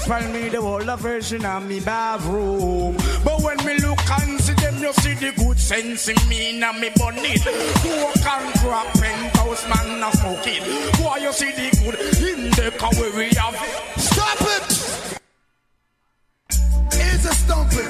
find me the whole version of me bathroom. But when me look and see them, you see the good sense in me and me bonnet. Coke and crack, penthouse man a smoke it. Why you see the good in the car where we have? Stop it! It's a stomping.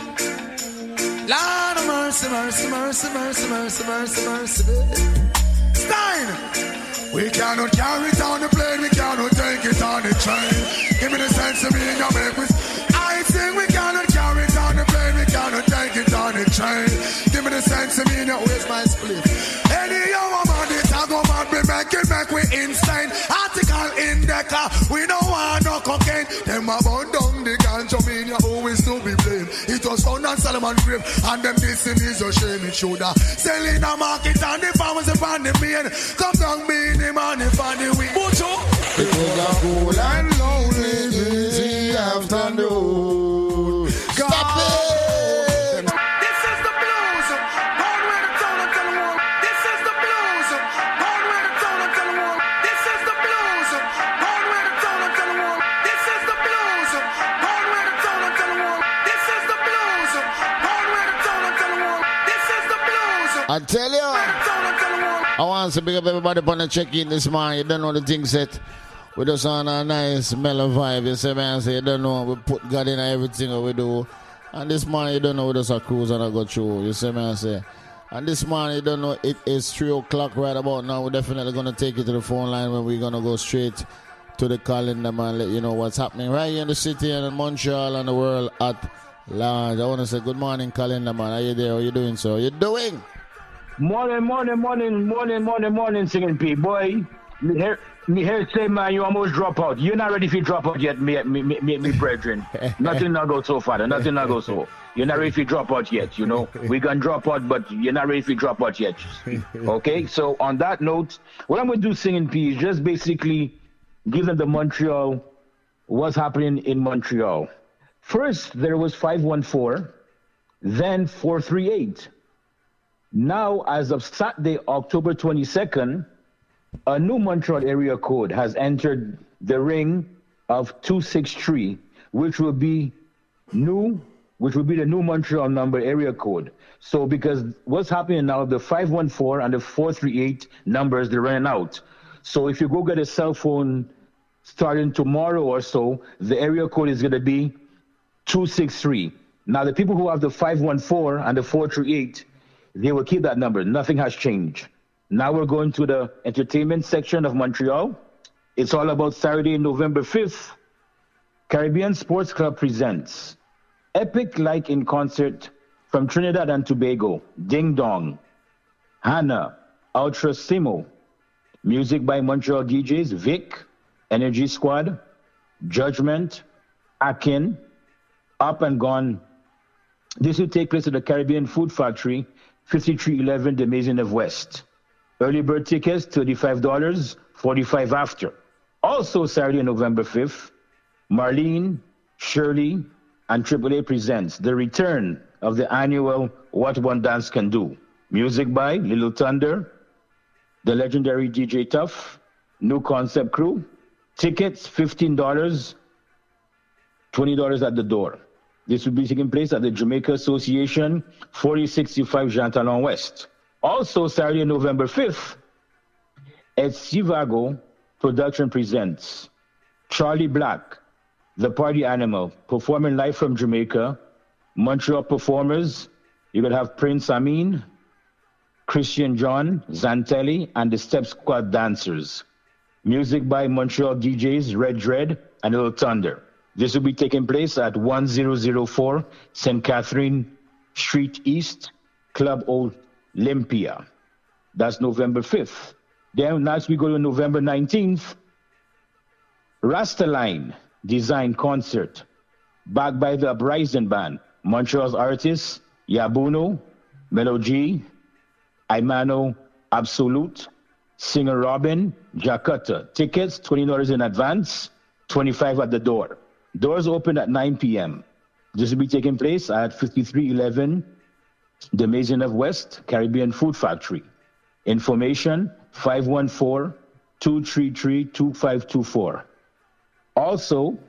Lord of mercy, mercy, mercy, mercy, mercy, mercy, mercy. Stein! We cannot carry it on the plane, we cannot take it on the train. Give me the sense of me and your make. I think we cannot carry it on the plane, we cannot take it on the train. Give me the sense of me and your waste my split. Any young man, it a go mad, we make it make we insane. Article in the car, we don't want no cocaine. Them a burn down the ganja, me and always to be blamed. It was found on Solomon grave, and them dissing is a shame. It shoulda selling a market and the farmers upon the main. Come down me the money for the week. It was a cool and lonely busy afternoon. Stop it! This is the blues. Gone where the town and tell them more. This is the blues. Gone where the town and tell them more. This is the blues. Gone where the town and tell them more. This is the blues. Gone where the town and tell them more. This is the blues. Gone where the town and tell them more. This is the blues. I tell you. I want to big up everybody upon the check-in this morning. You don't know the thing set. We just on a nice mellow vibe. You see, man, say you don't know. We put God in everything we do. And this morning, you don't know, we just a cruise and I go through. You see, man, say. And this morning, you don't know, it is 3 o'clock right about now. We're definitely going to take you to the phone line when we're going to go straight to the calendar, man, let you know what's happening right here in the city and in Montreal and the world at large. I want to say good morning, calendar, man. Are you there? How you doing, sir? How you doing? Morning, singing P. Boy, me here say, man, you almost drop out. You're not ready if you drop out yet, me brethren. Nothing not go so far. Nothing not go so. You're not ready if you drop out yet, you know. We can drop out, but you're not ready if you drop out yet. Okay? So on that note, what I'm going to do, singing P, is just basically give them the Montreal, what's happening in Montreal. First, there was 514, then 438. Now, as of Saturday, October 22nd, a new Montreal area code has entered the ring of 263, which will be the new Montreal number area code. So because what's happening now, the 514 and the 438 numbers, they're running out. So if you go get a cell phone starting tomorrow or so, the area code is going to be 263. Now, the people who have the 514 and the 438, they will keep that number. Nothing has changed. Now we're going to the entertainment section of Montreal. It's all about Saturday, November 5th. Caribbean Sports Club presents Epic Like in Concert from Trinidad and Tobago, Ding Dong, Hannah, Ultra Simo. Music by Montreal DJs, Vic, Energy Squad, Judgment, Akin, Up and Gone. This will take place at the Caribbean Food Factory, 5311 The Maisonneuve West. Early bird tickets, $35, $45 after. Also Saturday, November 5th, Marlene, Shirley, and AAA presents the return of the annual What One Dance Can Do. Music by Little Thunder, the legendary DJ Tuff, New Concept Crew. Tickets, $15, $20 at the door. This will be taking place at the Jamaica Association, 4065 Jean Talon West. Also, Saturday, November 5th, at Sivago Production presents Charlie Black, the Party Animal, performing live from Jamaica. Montreal performers, you're going to have Prince Amin, Christian John, Zantelli, and the Step Squad dancers. Music by Montreal DJs Red Dread and Little Thunder. This will be taking place at 1004 St. Catherine Street East, Club Olympia. That's November 5th. Then next we go to November 19th, Rastaline Design Concert, backed by the Uprising Band. Montreal's artists, Yabuno, Melo G, Aimano Absolute, Singer Robin, Jakarta. Tickets, $20 in advance, $25 at the door. Doors open at 9 p.m. This will be taking place at 5311 The Maisonneuve West, Caribbean Food Factory. Information, 514-233-2524. Also,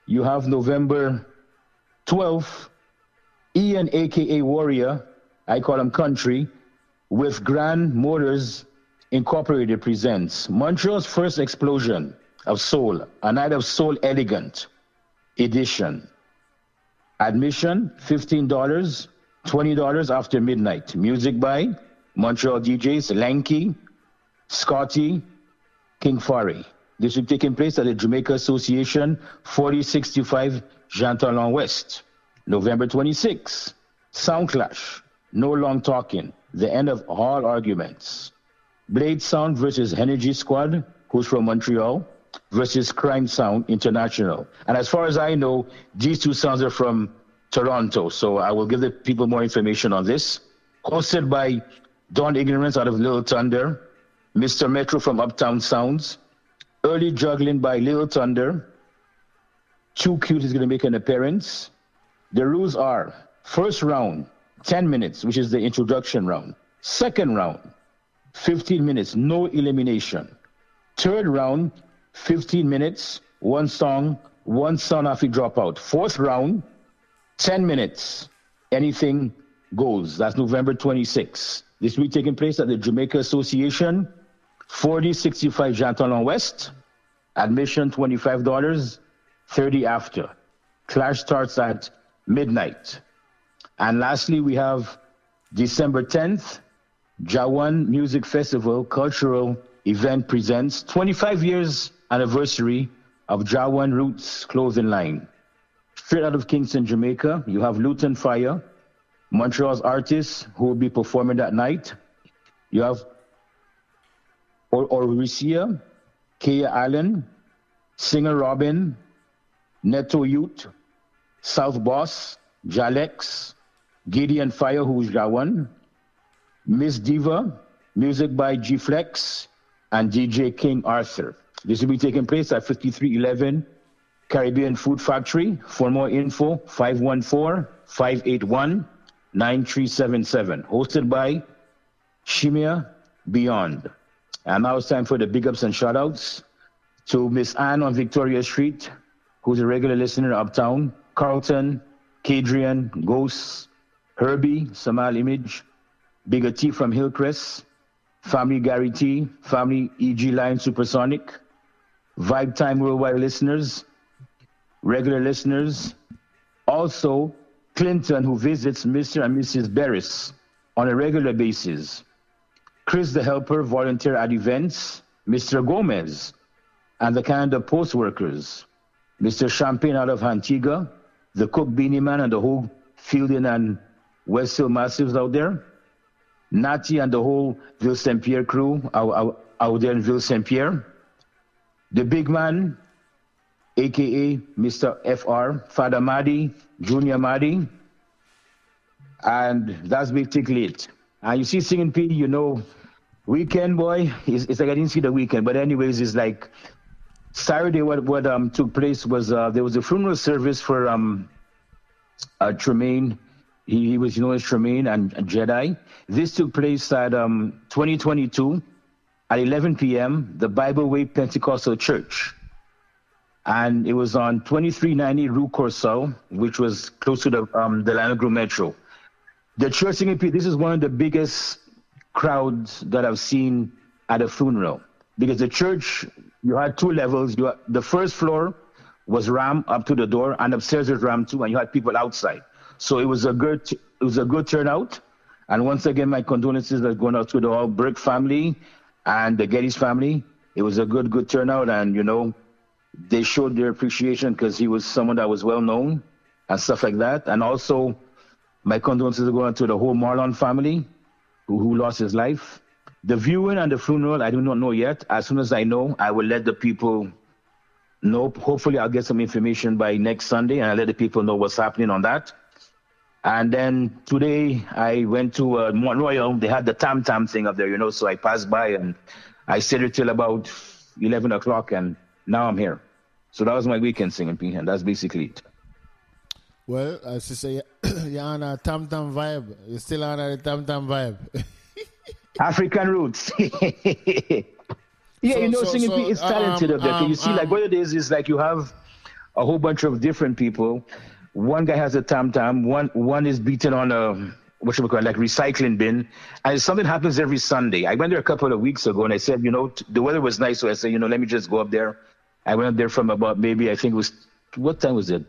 You have November 12th, Ian, a.k.a. Warrior, I call him Country, with Grand Motors Incorporated presents Montreal's first explosion of soul, a night of soul elegant edition. Admission, $15, $20 after midnight. Music by Montreal DJs, Lanky, Scotty, King Fari. This will be taking place at the Jamaica Association, 4065 Jean Talon West. November 26th, Sound Clash, No Long Talking, the end of all arguments. Blade Sound versus Energy Squad, who's from Montreal, versus Crime Sound International. And as far as I know, these two sounds are from Toronto, so I will give the people more information on this. Hosted by Don Ignorance out of Little Thunder, Mr. Metro from Uptown Sounds, Early Juggling by Little Thunder, Too Cute is going to make an appearance. The rules are, first round, 10 minutes, which is the introduction round. Second round, 15 minutes, no elimination. Third round, 15 minutes, one song after dropout. Fourth round, 10 minutes, anything goes. That's November 26th. This will be taking place at the Jamaica Association, 4065 Jean Talon West. Admission, $25, 30 after. Clash starts at midnight. And lastly, we have December 10th, Jawan Music Festival Cultural Event presents 25 years anniversary of Jawan Roots Clothing Line. Straight out of Kingston, Jamaica, you have Luton Fire, Montreal's artists who will be performing that night. You have Orisia, Kea Allen, Singer Robin, Neto Youth, South Boss, Jalex, Gideon Fire, who's Jawan, Miss Diva, music by G Flex, and DJ King Arthur. This will be taking place at 5311 Caribbean Food Factory. For more info, 514-581-9377. Hosted by Shimia Beyond. And now it's time for the big ups and shout outs to Miss Anne on Victoria Street, who's a regular listener uptown, Carlton, Kadrian, Ghost, Herbie, Samal Image, Bigger T from Hillcrest, Family Gary T, Family E.G. Line Supersonic, Vibe Time Worldwide listeners, regular listeners, also Clinton, who visits Mr. and Mrs. Barris on a regular basis, Chris the Helper, volunteer at events, Mr. Gomez, and the Canada Post Workers, Mr. Champagne out of Antigua, the Cook Beanie Man and the whole Fielding and West Hill Massives out there, Natty and the whole Ville Saint Pierre crew out there in Ville Saint Pierre, the big man, aka Mr. FR, Father Maddy, Junior Maddy, and that's basically it. And you see Singing P, you know, Weekend Boy, it's like I didn't see the weekend, but anyways, it's like Saturday what took place was there was a funeral service for Tremaine. He was known as Tremaine and Jedi. This took place at 2022 at 11 p.m., the Bible Way Pentecostal Church. And it was on 2390 Rue Courcelle, which was close to the Lanagro Metro. The church, this is one of the biggest crowds that I've seen at a funeral. Because the church, you had two levels. The first floor was rammed up to the door, and upstairs was rammed too, and you had people outside. So it was a good turnout. And once again, my condolences are going out to the whole Brick family and the Geddes family. It was a good turnout, and you know, they showed their appreciation because he was someone that was well known and stuff like that. And also, my condolences are going out to the whole Marlon family who lost his life. The viewing and the funeral, I do not know yet. As soon as I know, I will let the people know. Hopefully, I'll get some information by next Sunday, and I'll let the people know what's happening on that. And then today, I went to Mont Royal. They had the Tam Tam thing up there, you know, so I passed by, and I stayed there till about 11 o'clock, and now I'm here. So that was my weekend Singing P, and that's basically it. Well, as you say, you're on a Tam Tam vibe. You're still on a Tam Tam vibe. African roots. Yeah, Singing P is talented up there. Can you see, like, what it is like you have a whole bunch of different people. One guy has a tam-tam. One is beaten on a what should we call it, like recycling bin. And something happens every Sunday. I went there a couple of weeks ago, and I said, the weather was nice, so I said, let me just go up there. I went up there from about maybe, I think it was, what time was it?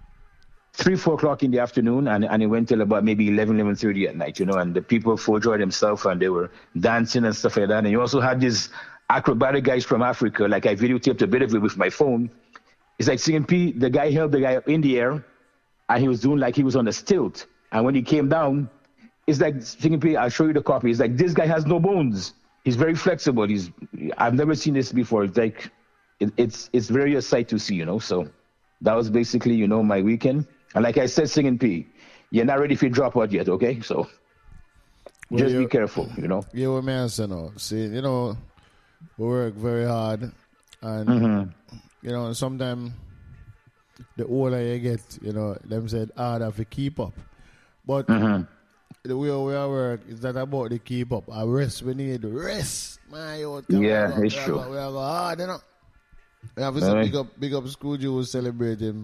3-4 o'clock in the afternoon, and it went till about maybe 11:30 at night, and the people full enjoyed themselves, and they were dancing and stuff like that. And you also had these acrobatic guys from Africa, like I videotaped a bit of it with my phone. It's like Singing P, the guy held the guy up in the air, and he was doing like he was on a stilt. And when he came down, it's like Singing P, I'll show you the copy. It's like, this guy has no bones. He's very flexible. I've never seen this before. It's like, it's very a sight to see, So that was basically, my weekend. And like I said, Singing P, you're not ready if you drop out yet, okay? So just be careful, Yeah, what man say now. See, we work very hard, and sometimes the older you get, them said harder to keep up. But the way we work is that about the keep up. I rest, we need rest. Yeah, it's true. We are go hard, We have to big up School Jew celebrating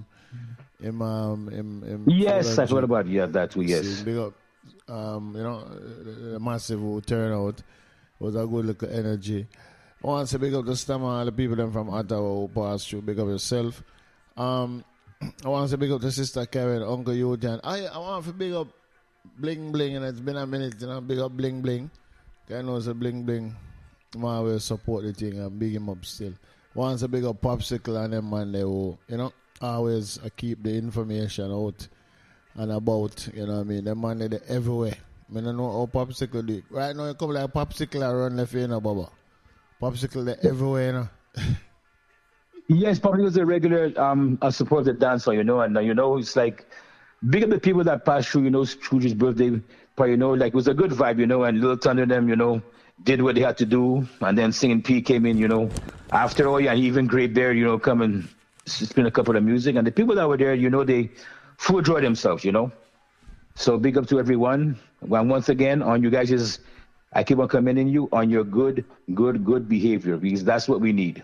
him. Yes, I thought about that too. Yes, big up. The massive turnout was a good look of energy. I want to say big up the Stammer, the people them from Ottawa who passed through. Big up yourself. I want to say big up the sister Karen, Uncle Eugen. I want to big up Bling Bling, and it's been a minute, big up Bling Bling. I know it's a Bling Bling. I always support the thing and big him up still. I want to big up Popsicle and them man they who, always keep the information out and about, them man they everywhere. I don't know how Popsicle do it. Right now you come like Popsicle around left here, Baba. Popsicle they everywhere, Yes, Popsicle is a regular supported dancer, and it's like big up the people that passed through, Scrooge's birthday party, like it was a good vibe, and Little Thunder them, did what they had to do, and then Singing P came in, after all, and even Great Bear, come and spin a couple of music, and the people that were there, they full enjoy themselves, So big up to everyone. And once again, on you guys I keep on commending you on your good behavior, because that's what we need,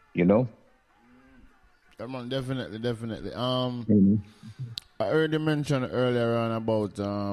Come on, definitely. I heard you mention earlier on about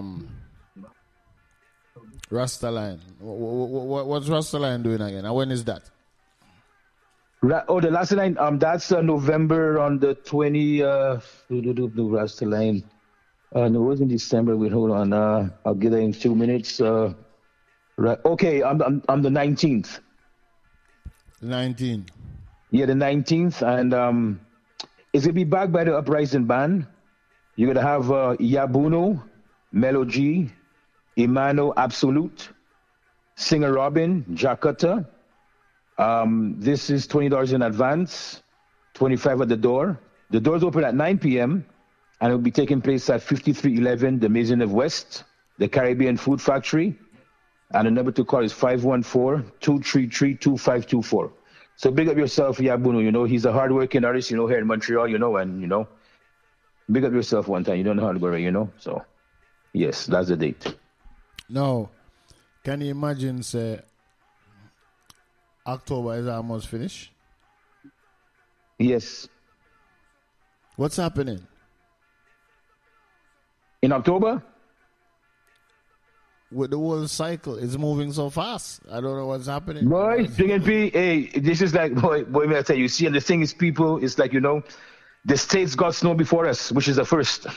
Rastaline. What's Rastaline doing again? And when is that? The last line, that's November on the 20. Rastaline. No, it was in December. Wait, hold on. I'll get it in 2 minutes. Right. Okay, I'm the 19th. 19th. Yeah, the 19th, and it's gonna be backed by the Uprising Band. You're gonna have Yabuno, Melo G, Imano Absolute, Singer Robin, Jakarta. This is $20 in advance, $25 at the door. The doors open at 9 p.m. and it will be taking place at 5311 the Maisonneuve West, the Caribbean Food Factory. And the number to call is 514-233-2524. So big up yourself, Yabuno. He's a hardworking artist, here in Montreal, and, big up yourself one time. You don't know how to go right, So, yes, that's the date. No. Can you imagine, say, October is almost finished? Yes. What's happening? In October? With the whole cycle, it's moving so fast. I don't know what's happening. Boy, Singing P, hey, this is like, boy, may I tell you, see, and the thing is, people, it's like, the States got snow before us, which is the first.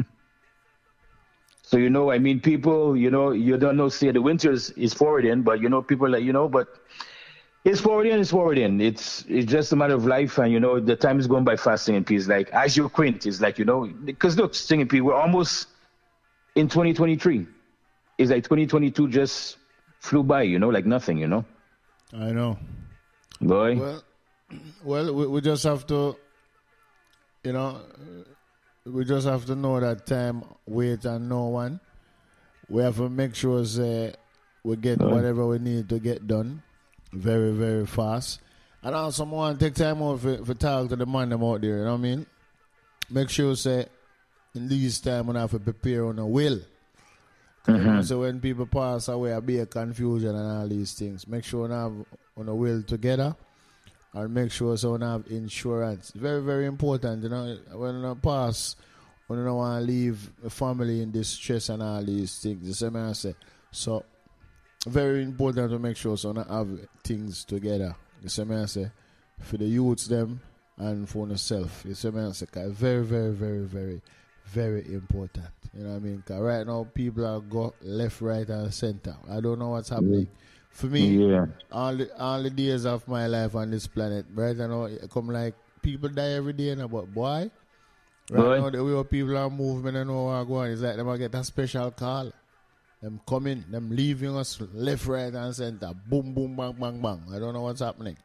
So, people, you don't know, say the winter is forwarding, but, people like, but it's forwarding. It's just a matter of life, and, the time is going by fast, Singing P. It's like, as you quint, it's like, because look, Singing P, we're almost in 2023. It's like 2022 just flew by, like nothing, I know. Boy. Well, we just have to, we just have to know that time, wait and no one. We have to make sure we get whatever we need to get done very, very fast. And also, I want to take time out for talk to the man them out there, you know what I mean? Make sure, in these time, we have to prepare on a will. So when people pass away, there'll be a confusion and all these things. Make sure we have on a will together and make sure someone have insurance. Very, very important, you know. When you pass, when you don't want to leave a family in distress and all these things, the same I say. So, very important to make sure someone have things together. The same I say, for the youths them and for yourself. The same I say, very, very, very, very, very important. You know what I mean? Because right now, people are go left, right, and center. I don't know what's happening. For me, all the days of my life on this planet, right now, it come like people die every day, but boy, right now, the way people are moving and know where going, it's like them get a special call. Them coming, them leaving us left, right, and center. Boom, boom, bang, bang, bang. I don't know what's happening.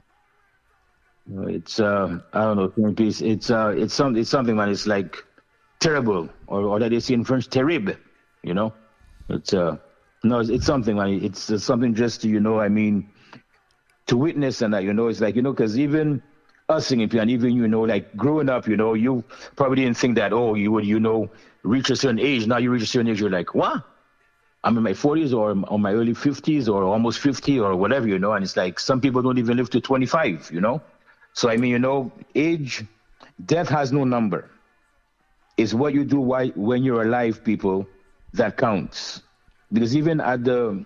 It's I don't know, peace. It's something, man. It's like terrible, or that they say in French, terrible. You know, it's no, it's something, man. It's something just to, you know, I mean, to witness and that, you know, it's like, you know, because even us singing piano, even, you know, like growing up, you know, you probably didn't think that, oh, you would, you know, reach a certain age. Now you reach a certain age, you're like, what? I'm in my 40s or on my early 50s or almost 50 or whatever, you know, and it's like some people don't even live to 25, you know. So, I mean, you know, age, death has no number. It's what you do when you're alive, people, that counts. Because even at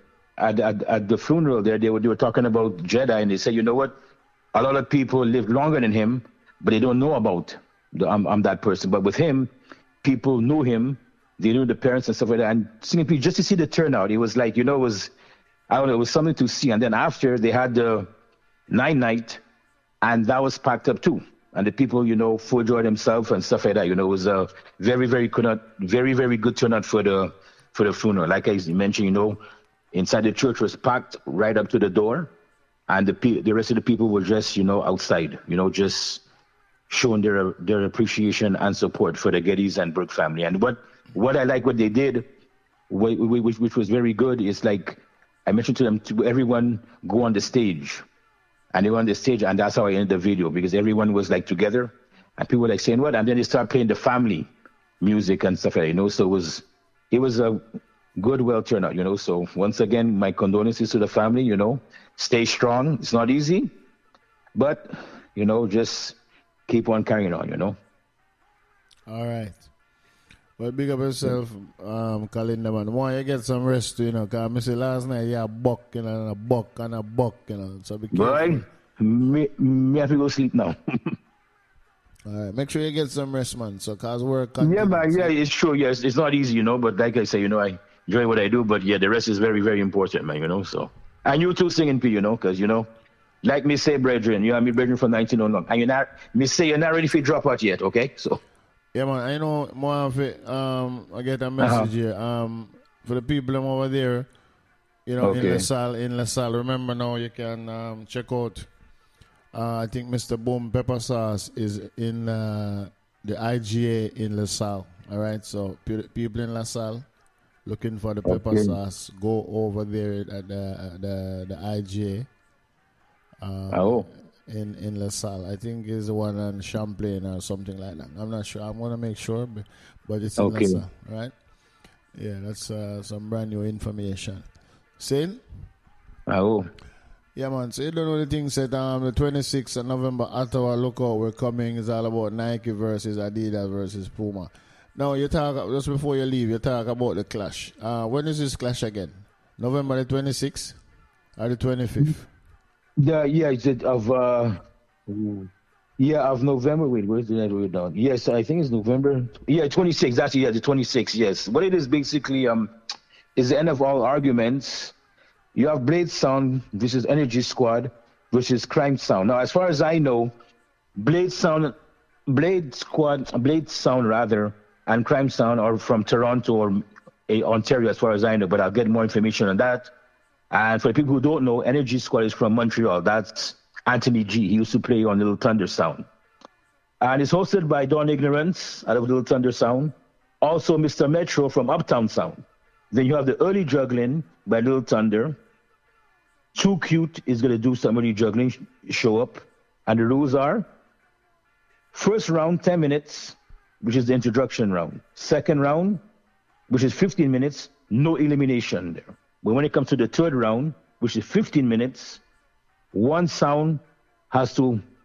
the funeral there, they were talking about Jedi, and they said, you know what? A lot of people live longer than him, but they don't know about I'm that person. But with him, people knew him. They knew the parents and stuff like that. And simply just to see the turnout, it was like, you know, it was something to see. And then after, they had the night, and that was packed up too. And the people, you know, full joy themselves and stuff like that. You know, it was a very, very good turnout for the funeral. Like I mentioned, you know, inside the church was packed right up to the door, and the rest of the people were just, you know, outside, you know, just showing their appreciation and support for the Geddes and Burke family. And what I like what they did, which was very good, is like I mentioned to them, to everyone go on the stage. And they were on the stage, and that's how I ended the video, because everyone was like together, and people were like saying what, and then they start playing the family music and stuff like that, you know. So it was a good, well turnout, you know. So once again, my condolences to the family, you know. Stay strong. It's not easy, but, you know, just keep on carrying on, you know. All right. Well, big up yourself, Kalinda, man. Why you get some rest, you know, because I say last night you had a buck, you know, and a buck and a buck, you know. So be careful. Boy, me have to go sleep now. All right. Make sure you get some rest, man. So, cause work. Yeah, man. Yeah, it's true. Yes, it's not easy, you know, but like I say, you know, I enjoy what I do, but yeah, the rest is very, very important, man, you know, so. And you too singing, P, you know, because, you know, like me say, brethren, you know, me brethren from 1909, and you're not ready for drop out yet, okay? So. Yeah, man, I know more of it. I get a message here. For the people over there, you know, in LaSalle. Remember now you can check out, I think Mr. Boom Pepper Sauce is in the IGA in LaSalle. All right, so people in LaSalle looking for the pepper sauce, go over there at the IGA. In LaSalle. I think it's the one on Champlain or something like that. I'm not sure. I'm going to make sure, but it's in LaSalle, right? Yeah, that's some brand new information. Sin? Yeah, man. So you don't know the thing said the 26th of November, Ottawa, look out, we're coming. It's all about Nike versus Adidas versus Puma. Now, you talk, just before you leave, you talk about the clash. When is this clash again? November the 26th or the 25th? Of November. Wait, where's the word down? Yes, I think it's November. Yeah, 26. That's the 26. Yes. What it is basically is the end of all arguments. You have Blade Sound versus Energy Squad versus Crime Sound. Now, as far as I know, Blade Sound rather, and Crime Sound are from Toronto or Ontario, as far as I know. But I'll get more information on that. And for the people who don't know, Energy Squad is from Montreal. That's Anthony G. He used to play on Little Thunder Sound. And it's hosted by Don Ignorance out of Little Thunder Sound. Also, Mr. Metro from Uptown Sound. Then you have the Early Juggling by Little Thunder. Too Cute is going to do some early juggling, show up. And the rules are, first round, 10 minutes, which is the introduction round. Second round, which is 15 minutes, no elimination there. But when it comes to the third round, which is 15 minutes, one sound has to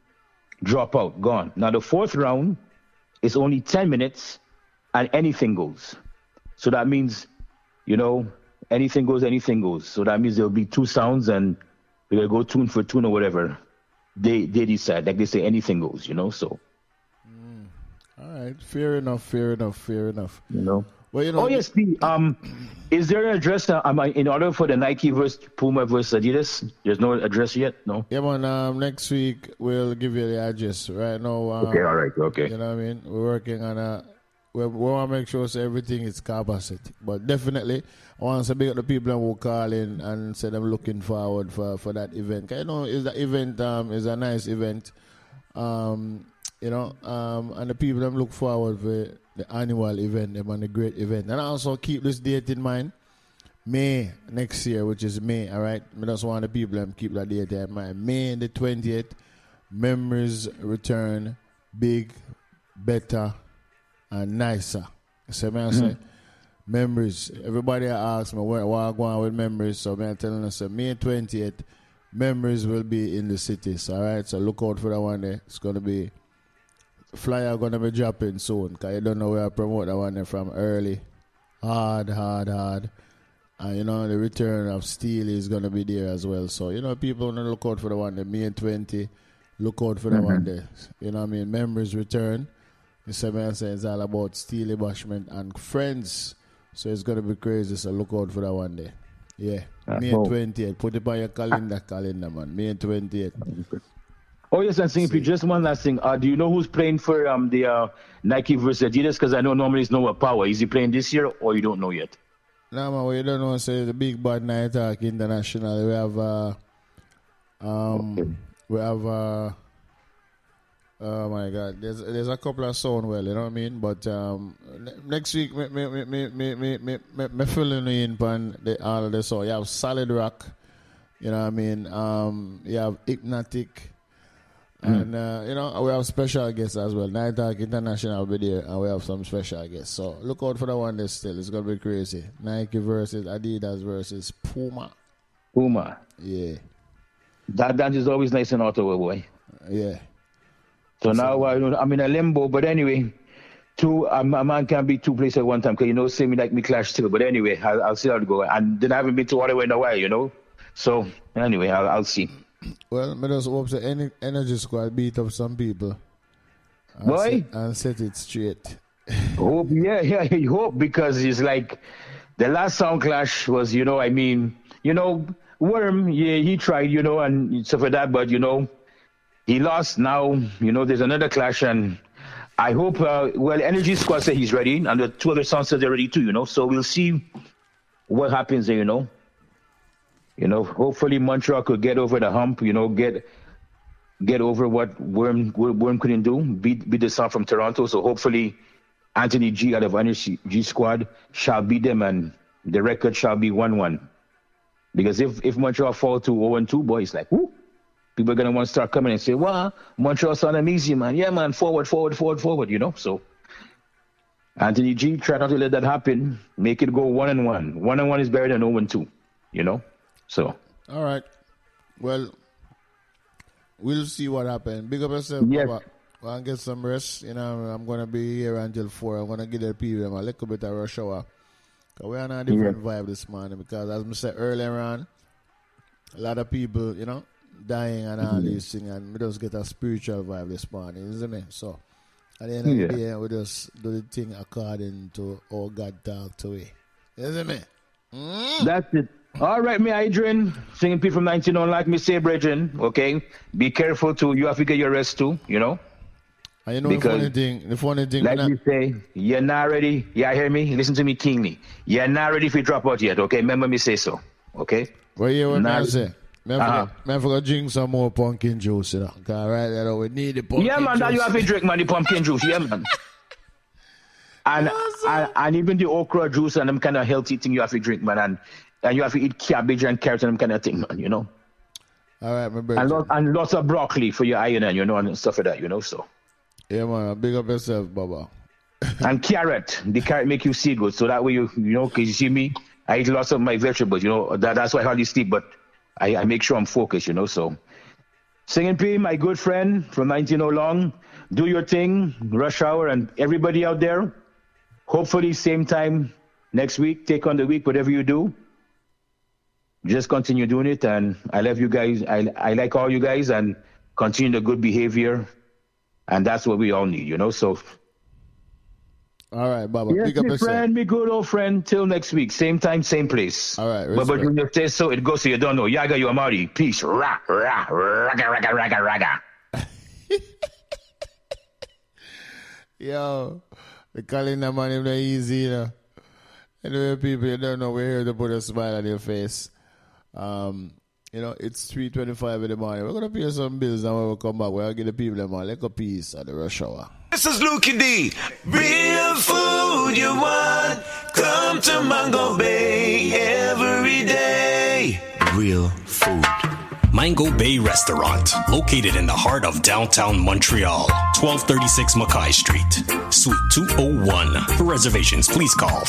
drop out, gone. Now the fourth round is only 10 minutes and anything goes. So that means, anything goes. So that means there'll be 2 sounds and we're going to go tune for tune or whatever. They decide, like they say, anything goes, so. All right, fair enough. Well, Oh yes, is there an address in order for the Nike versus Puma versus Adidas? There's no address yet, no. Yeah, man. Next week we'll give you the address. Right now. Okay, all right, okay. You know what I mean? We're working on we want to make sure everything is capacity. But definitely, I want to big up the people who call in and say them looking forward for that event. Is the event is a nice event. And the people them look forward for the annual event, them and the great event. And also keep this date in mind, May next year, which is May, all right? I just want the people them keep that date in mind. May the 20th, Memories return, big, better, and nicer. So I say, Memories. Everybody asks me where I go on with Memories, so I'm telling us May 20th, Memories will be in the cities, all right? So look out for that one there. It's going to be flyer going to be dropping soon, because you don't know where I promote that one there from early. Hard. And, the return of Steel is going to be there as well. So, people want to look out for the one there. May 20, look out for the one there. You know what I mean? Memories return. The 7 say it's all about Steely Bashment and friends. So it's going to be crazy. So look out for that one there. Yeah. May 28. Put it on your calendar, man. May 28. Oh, yes, and Singapore, just one last thing. Do you know who's playing for the Nike versus Adidas? Because I know normally it's Noah Power. Is he playing this year or you don't know yet? No, man, we don't know. So the Big Bad Night Talk International. We have oh my God, there's a couple of sound well, you know what I mean? But next week, me filling in on all of the song. You have Solid Rock, you know what I mean? You have Hypnotic. And, we have special guests as well. Night Talk International will be there, and we have some special guests. So look out for the one that's still. It's going to be crazy. Nike versus Adidas versus Puma. Yeah. That dance is always nice in Ottawa, boy. Yeah. So now I'm in a limbo, but anyway, a man can't be 2 places at one time, because, say me like me clash still. But anyway, I'll see how it go. And then I haven't been to Ottawa in a while, So anyway, I'll see. Well, I just hope the Energy Squad beat up some people. And set it straight. Hope, yeah, you hope, because it's like the last sound clash was, Worm, he tried, and stuff like that, but, he lost. Now, there's another clash, and I hope, Energy Squad said he's ready, and the 2 other songs said they're ready too, so we'll see what happens there, hopefully Montreal could get over the hump, get over what Worm couldn't do, beat the song from Toronto. So hopefully Anthony G out of Energy Squad shall beat them, and the record shall be 1-1. Because if Montreal fall to 0-2, boy, it's like, whoo, people are going to want to start coming and say, wow, Montreal sound amazing, man. Yeah, man, forward. So Anthony G, try not to let that happen. Make it go 1-1. 1-1 is better than 0-2, So. All right. Well, we'll see what happens. Big up yourself, yes. Papa. Go and get some rest. I'm going to be here until 4. I'm going to give the people a little bit of rush hour. Because we're on a different vibe this morning. Because as I said earlier on, a lot of people, dying and all these things. And we just get a spiritual vibe this morning, isn't it? So, at the end of the day, we just do the thing according to how God talk to we. Isn't it? That's it. All right, me Adrian, singing P from 19 on like me say, brethren, okay? Be careful too. You have to get your rest too, And because the funny thing, like you say, you're not ready. Yeah, hear me? Listen to me keenly. You're not ready if you drop out yet, okay? Remember me say so, okay? Well, yeah, what I say. I forgot to drink some more pumpkin juice, Because right there, we need the pumpkin juice. Yeah, man, now you have to drink, man, the pumpkin juice. Yeah, man. And even the okra juice and them kind of healthy thing you have to drink, man. And you have to eat cabbage and carrot and them kind of thing, man, All right, my brother. And lots of broccoli for your iron and, and stuff like that, so. Yeah, man, big up yourself, Baba. And carrot. The carrot make you see good. So that way, because you see me, I eat lots of my vegetables, that's why I hardly sleep, but I make sure I'm focused, so. Singing P, my good friend from 19 Long. Do your thing, Rush Hour, and everybody out there. Hopefully, same time next week. Take on the week, whatever you do. Just continue doing it, and I love you guys. I like all you guys, and continue the good behavior, and that's what we all need, you know. So, all right, Baba. Yes, my friend, me good old friend. Till next week, same time, same place. All right, Baba Junior says so. It goes so you don't know. Yaga, you Amari. Peace. Rah, rah, raga, raga, raga, raga. Yo, the calling the man is not easy, you know. Anyway, people, you don't know, we're here to put a smile on your face. You know, it's 3:25 in the morning. We're going to pay some bills, and when we come back, we're going to give the people them a little piece at the Rush Hour. This is Lukie D. Real food you want, come to Mango Bay every day. Real food. Mango Bay Restaurant, located in the heart of downtown Montreal, 1236 Mackay Street, Suite 201. For reservations, please call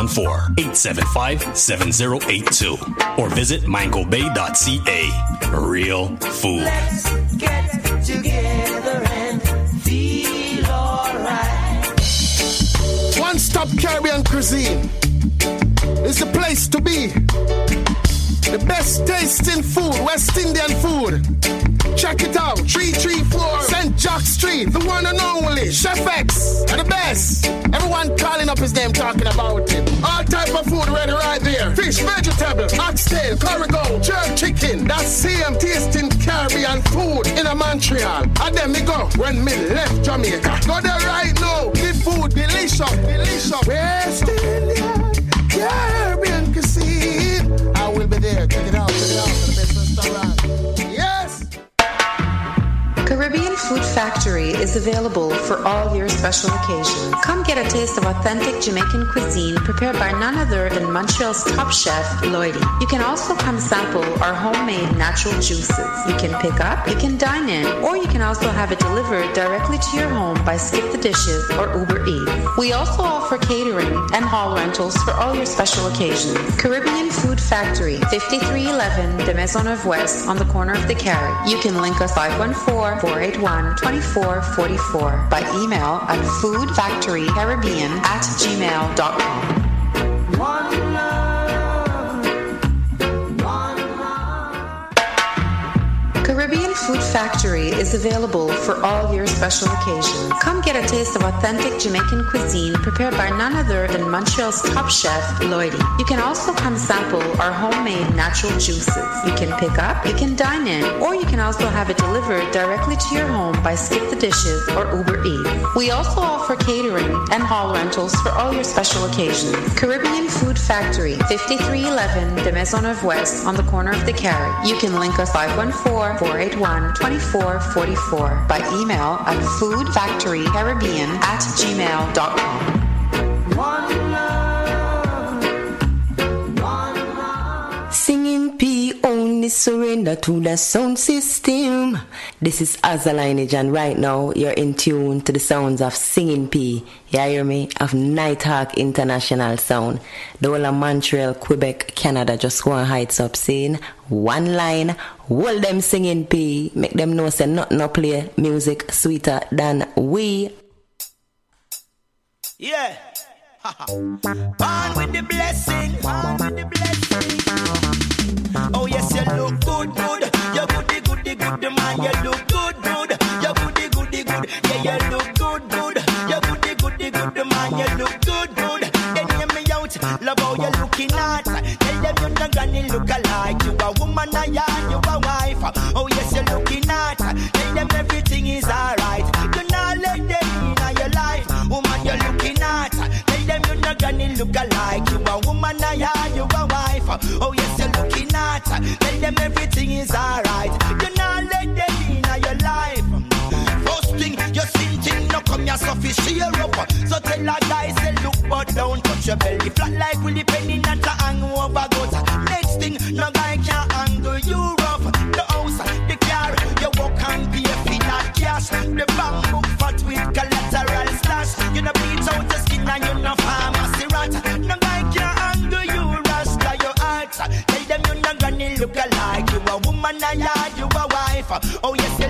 514-875-7082 or visit mangobay.ca. Real food. Let's get together and feel alright. One Stop Caribbean Cuisine is the place to be. The best tasting food, West Indian food. Check it out, 334 St. Jack Street, the one and only Chef X, are the best. Everyone calling up his name, talking about him. All type of food ready right there. Fish, vegetable, oxtail, corrigan, jerk chicken. That's same tasting Caribbean food in a Montreal. And then me go when me left Jamaica. Go there right now, the food delicious, delicious. West Indian Caribbean cuisine. I will be there. Check it out, the best restaurant. Yes. Caribbean Food Factory is available for all your special occasions. Come get a taste of authentic Jamaican cuisine prepared by none other than Montreal's top chef, Lloydie. You can also come sample our homemade natural juices. You can pick up, you can dine in, or you can also have it delivered directly to your home by Skip the Dishes or Uber Eats. We also offer catering and hall rentals for all your special occasions. Caribbean Food Factory, 5311 de Maisonneuve West on the corner of the Carry. You can link us 514-481-2444 by email at foodfactorycaribbean@gmail.com. Caribbean Food Factory is available for all your special occasions. Come get a taste of authentic Jamaican cuisine prepared by none other than Montreal's top chef, Lloydie. You can also come sample our homemade natural juices. You can pick up, you can dine in, or you can also have it delivered directly to your home by Skip the Dishes or Uber Eats. We also offer catering and hall rentals for all your special occasions. Caribbean Food Factory, 5311 de Maisonneuve West on the corner of the Carry. You can link us 514-481-2444 by email at foodfactorycaribbean@gmail.com. Singing P only surrender to the sound system. This is Azza Lineage, and right now you're in tune to the sounds of Singing P. You hear me? Of Nighthawk International Sound. The whole of Montreal, Quebec, Canada just go on heights up saying one line, hold them Singing P. Make them know say nothing no play music sweeter than we. Yeah. Born with the blessing, born with the blessing. Oh yes, you look good, good. You goody, goody, good, man. You look good, good. You goody, goody, good. Yeah, you look good, good. You goody, goody, good, man. You look good, good. Then hear me out, love how you looking at. Tell them you're not gonna look alike. You a woman, you a wife. Oh yes, you're looking at. Tell them everything is alright. Do not let them in your life, woman. You're looking at. Them you're not gonna look alike. You a woman, you a wife. Oh yes, you're looking at. Tell them everything is alright. Do not let them in your life. First thing, your sin thing, no come your surface, sheer up. So tell a guy, say look but don't touch your belly. Flat like Willie Penny, not to hang over goats. Next thing, no guy can angle you rough. The house, the car, you walk and pay for not cash. The bank book fat with collateral stash. You know bleach out the skin and you know pharmacy rat. No guy can handle you, rasta your heart. Tell them you're not gonna look alike. You a woman, you a wife. Oh yes,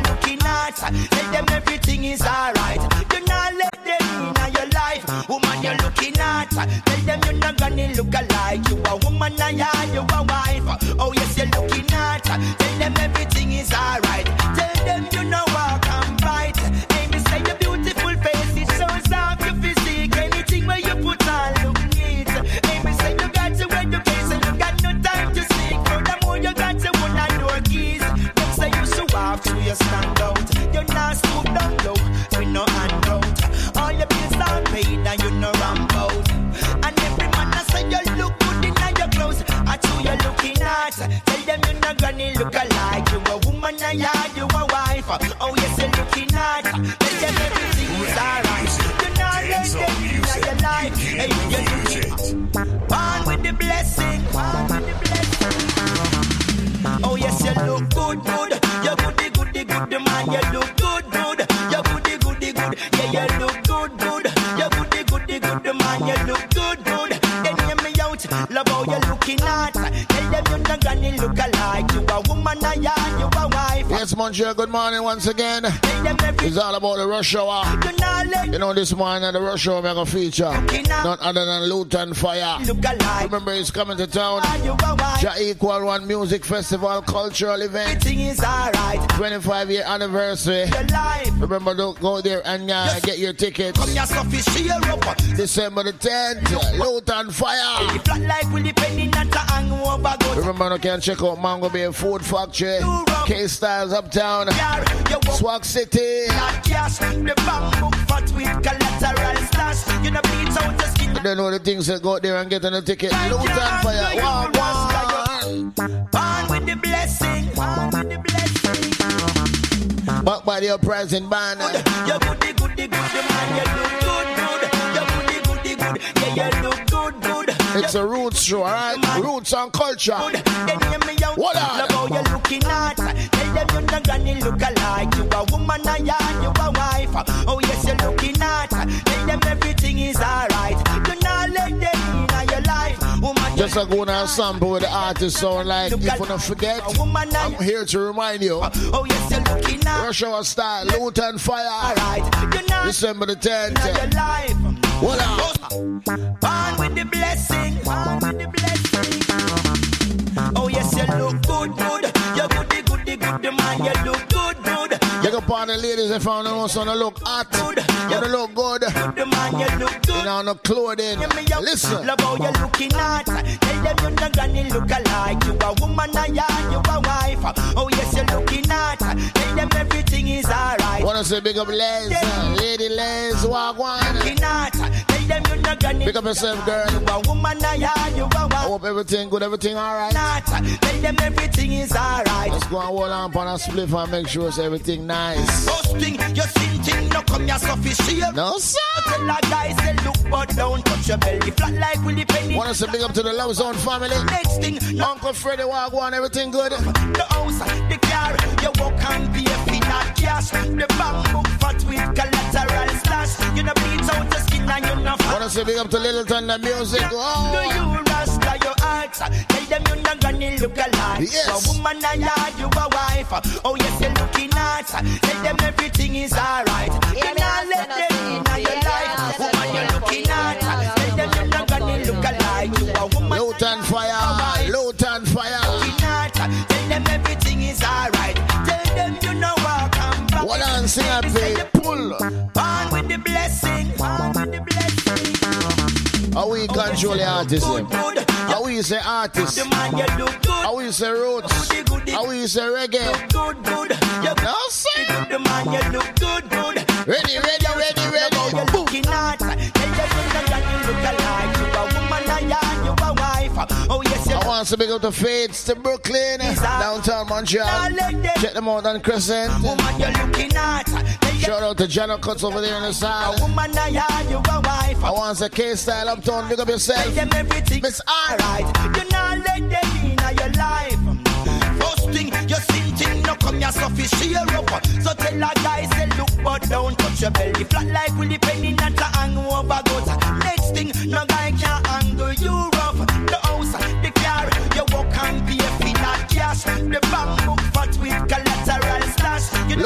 at. Tell them everything is alright. Do not let them in your life. Woman, you're looking at. Tell them you're not gonna look alike. You a woman, and you a wife. Oh yes, you're looking at. Tell them everything is alright. Tell them you know walk and fight. Hey, me say your beautiful face, it shows off your physique. Anything where you put on look neat. Hey, me say you got to education, you got no time to speak. Furthermore, you got to one and door keys. Don't say you show off to your stand out. You're not stoop down low, with no hand out. All your bills are paid and you no ramp out. And every man I say you look good in your clothes. That's who you're looking at. Tell them you're not gonna look alike. You a woman and you a wife. Oh yes, you're looking at. Tell them everything is alright. You're not let them in your life. Hey, you're looking. Born with the blessing. Born with the blessing. Oh yes, you look good, good. You're goody, goody, good, man. You look good, good. You're goody, goody, good. Yeah, you look good, good. You're goody, goody, good, man. You look good, good. Then hear me out. Love how you're looking at. Tell them you're not gonna look alike. You a woman and you a wife. Yes, Monsieur, good morning once again. It's all about the rush hour. You know, this morning the rush hour we're going to feature none other than Luton Fire. Remember, he's coming to town. Ja Equal One Music Festival Cultural Event. 25-year anniversary. Remember, don't go there and get your tickets. December the 10th, Luton Fire. Remember, you can check out Mango Bay Food Factory, K-Styles Uptown, Swag City. I don't know the things that go out there and get on the ticket. Luton Fire. Born with the blessing. Back by the uprising band. You're goody, goody, good, man. You look good, good. You're goody, goody, good. Yeah, you look good, good. It's a roots show, alright? Roots and culture. Then hear me out. What Love how you're looking at. Tell them you're not gonna look alike. You a woman and you a wife. Oh yes, you're looking at. Tell them everything is alright. Do not let them in your life. Woman, just like going on sample with the artist sound like, if you don't forget, I'm here to remind you. Oh yes, you're looking at. Rush Hour Style, Luton Fire. Alright. December the 10th. Your life. What up? Born with the blessing. Born with the blessing. Oh yes, you look good, good. You're goody, goody, good, man. You look good, good. You go upon the ladies if I don't want to look hot. You look good. Good, man. You look good. You know, no clothing. Listen. Love how you're looking at. Tell them you're not gonna look alike. You a woman and you a wife. Oh yes, you're looking at. Tell them everything is alright. Wanna say big up Les, Lady Les, Wagwan. Looking at. Tell them you're not gonna. Pick up yourself, girl. You a woman and you a wife. I hope everything good, everything alright. Tell them everything is alright. Let's go and hold on upon a spliff and make sure it's everything nice. First thing, you're sinting, no come your sufficient. No, sir. Tell a guy, say look, but don't touch your belly. Flat like Willie Penny. Wanna say big up to the Love Zone family. Next thing, Uncle Freddie Wagwan, everything good. The house, the car, you walk and pay for not cash. The bank book fat with collateral stash. You know bleeds out the skin and you know fat. Wanna say big up to Little Thunder Music. Do you rasta your heart? Tell them you're not gonna look alike. Yes. A woman and you a wife. Oh yes, you're looking at. Tell them everything is alright. You not let them in your life. Woman, you're looking at. Tell them you're not gonna look alike. You a woman. Luton Fire. Luton Fire. Looking at. Tell them everything is alright. Tell them you know walk and back. What on sing up there? Pull. Born with the blessing. Born with the blessing. How we control the artist? How we say artist? How we say roots? How we say reggae? No, sir. The man, you look good, good. Ready. You're looking at. Tell them you look alike. You a woman and you a wife. Oh yes, you. I want to big up the Fades to Brooklyn, downtown Montreal. Check them out on Crescent. Woman, you're looking at. Shout out to Jano Cuts over there on the side. A woman and you a wife. I want to K-Style Uptown. Big up yourself. Tell them everything. Miss R. Right. You not let them in your life. First thing, you're sinting, no come your stuffy sheer up. So tell a guy, say look, but don't touch your belly. Flat like Willie Penny, not to hang over goat. Next thing, no guy can handle you rough. The house, the car, you walk and pay for not cash. The bank book fat with collateral stash. Luton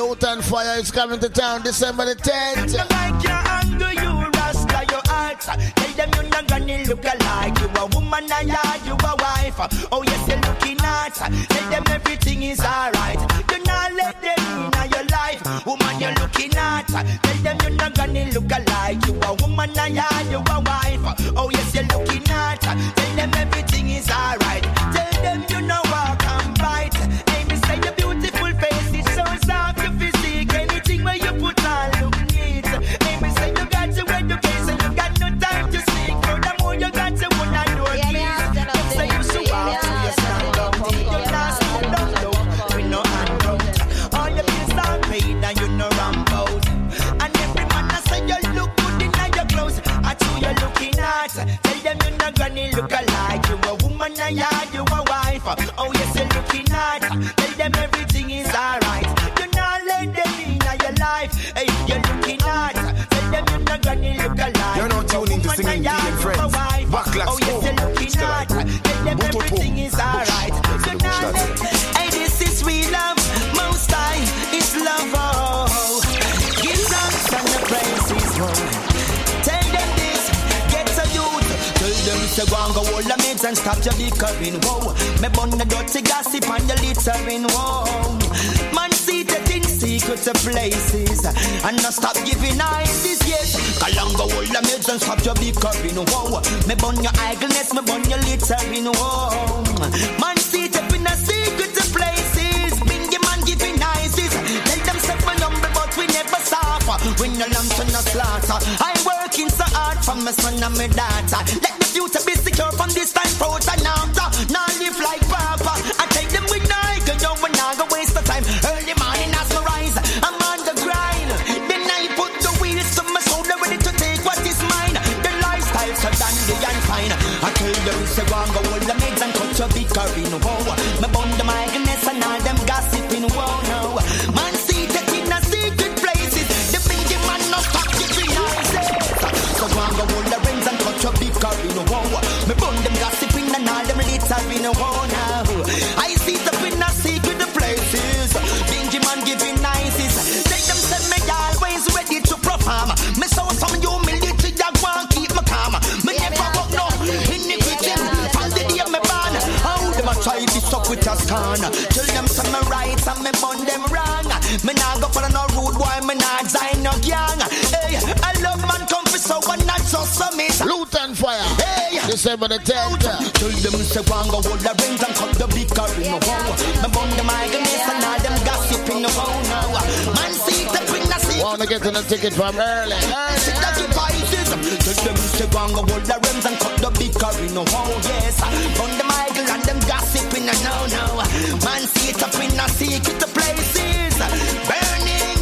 Fire is coming to town December the 10th. You like your anger, you rasta your heart. Tell them you're not gonna look alike. You a woman and you a wife. Oh yes, you're looking at. Tell them everything is alright. Do not let them in your life. Woman, you're looking at. Tell them you're not gonna look alike. You a woman and you a wife. Oh yes, you're looking at. Tell them everything is alright. Tell them you know walk and bite. Hey, me say your beautiful face it shows off your physique. Anything where you put on look neat. Hey, me say you got to education, you got no time to speak. Furthermore, you got to one and no keys. Say you should walk to your stand up. You're not stand up, no. We no hand out. All your bills are paid and you no ramp out. And every man I say you look good in your clothes. That's who you're looking at. Tell them you're not gonna look alike. You a woman and you a wife. Oh yes, you're looking at. Tell them everything is alright. You're not let them in your life. Hey, you're looking at. Tell them you're not gonna look alike. You're not tuning to Singing P and Friends. Oh yes, you're looking at. Tell them everything is alright. You're not let. Hey, this is real love. Most high is love. Oh, give thanks and the praises. Oh. Tell them this, get a youth. Tell them to go and go hold the meds and stop your bickering. Whoa, me bun the dirty gossip and your littering. Whoa, man seated in secret places and not stop giving ideas. Yes, go go hold the meds and stop your bickering. Whoa, me bun your idleness, me bun your littering. Whoa, man seated in a secret places. Bingy man giving ideas. Tell them set my number, but we never suffer. When your lamb to no slaughter, I working so hard for my son and my daughter. Let the future be secure from this time forth and after. Now live like Papa. I take them with night, cause you will not go waste the time. Early morning as I rise, I'm on the grind. Then I put the wheels to my shoulder, ready to take what is mine. The lifestyle so dandy and fine. I tell them to go and go hold the meds and cut your bickering. Whoa, me bun the migrants and all them gossiping. Whoa, no. Man see that in a secret places. The bingy man no stop giving noises. So go and go hold the rings and cut your bickering. Whoa, me bun them gossiping and all them littering. Whoa, now I see the in a secret places. Bingy man giving noises. Take them say me always ready to perform. Me show some humility that won't keep me calm. Me never walk no iniquity. From the day me born, how them a try this up with a scorn. Tell them some me right and me bun them wrong. Me nah go for no rude boy, me nah design no gang. Hey, I love man come for so one not so summit. Luton Fire. Hey, December the 10th. Tell them say go and go hold the rings and cut the bickering. No wow. Me bun them migrants and all them gossiping. No wow. Man see the bring the see. Wanna get on a ticket from early. See the devices. Tell them say go and go hold the rings and cut the bickering. No wow. Yes. Bun the migrants and them gossiping. No no. Man see it up in a secret places. Burning.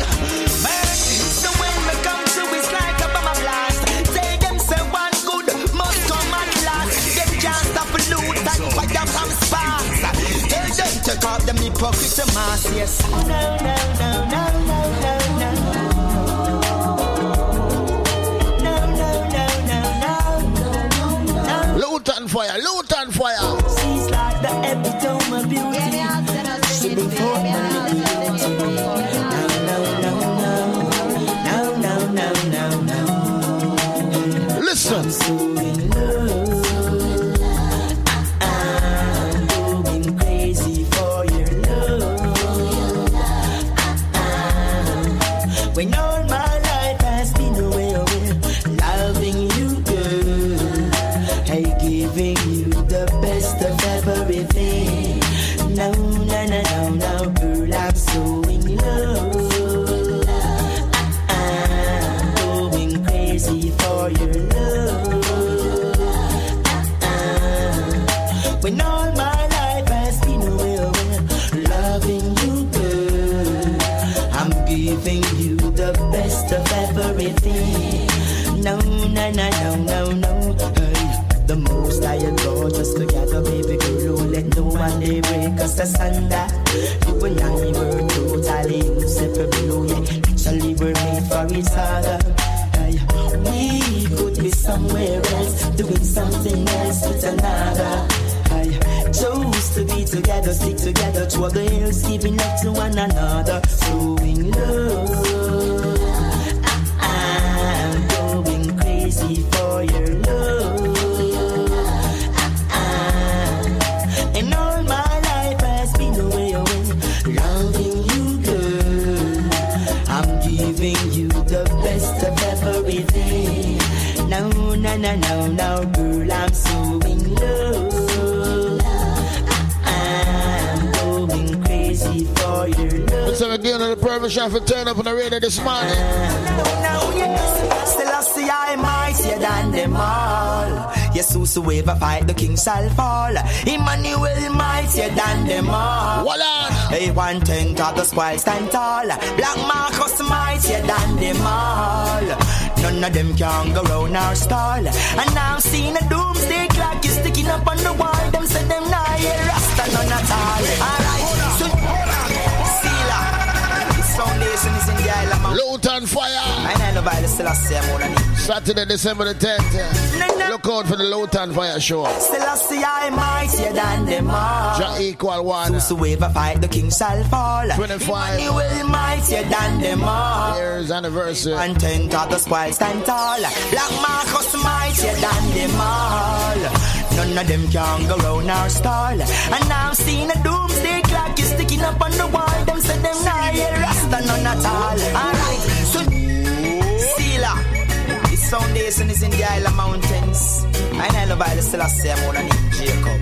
So when we come to it's like a bomb blast. Say them say one good must come at last. Them can't stop loot and fire from sparks. Tell them take off them hypocrite mask. Yes. No. Luton Fire, Luton Fire. She's like the epitome of beauty. She be for no. Listen. So in love. I'm going crazy for your love. When all my life has been away, loving you, girl. I giving you the best of everything. No, girl, I'm so in love. I'm going crazy for your love. When all my life has been away, loving you, girl. I'm giving you the best of everything. No. Hey, the most I adore just together, baby girl. Don't let no one they break us asunder. You and I were totally inseparable. Yeah, actually we're made for each other. Hey, we could be somewhere else, doing something else with another. Hey, Chose to be together, stick together, through the hills, giving up to one another, showing love. I'm going crazy for your love. And all my life has been away, loving you, girl. I'm giving you the best of everything. Now, girl, I'm so in love. I'm going crazy for your love. So again on the permission for turn up on the radio this morning. Now, yes, still I see I'm mightier than them all. Yes, whosoever fight the king shall fall. Emmanuel mightier than them all. Voila! Hey, 1/10 of the spoil stand tall. Black Marcus mightier than them all. None of them can go round our stall. And now I'm seeing a doomsday clock is sticking up on the wall. Them say them nah hear Rasta none at all. Alright, so Sila, this foundation is in the island of Luton Fire. I know by the Selassie more than it. Saturday, December the 10th. Look out for the Luton Fire show. Selassie I'm mightier than them all. Jah equal one. Whosoever fight the king shall fall. 25. Emmanuel mightier than them all. Years anniversary. 1/10 of the spoil stand tall. Black Marcus mightier than them all. None of them can go round our stall. And now I'm seeing a doomsday clock is sticking up on the wall. Them say them nah hear Rasta none at all. Alright, so Sila, this foundation is in the Isle of Mountains. I know by the Selassie more than Jacob.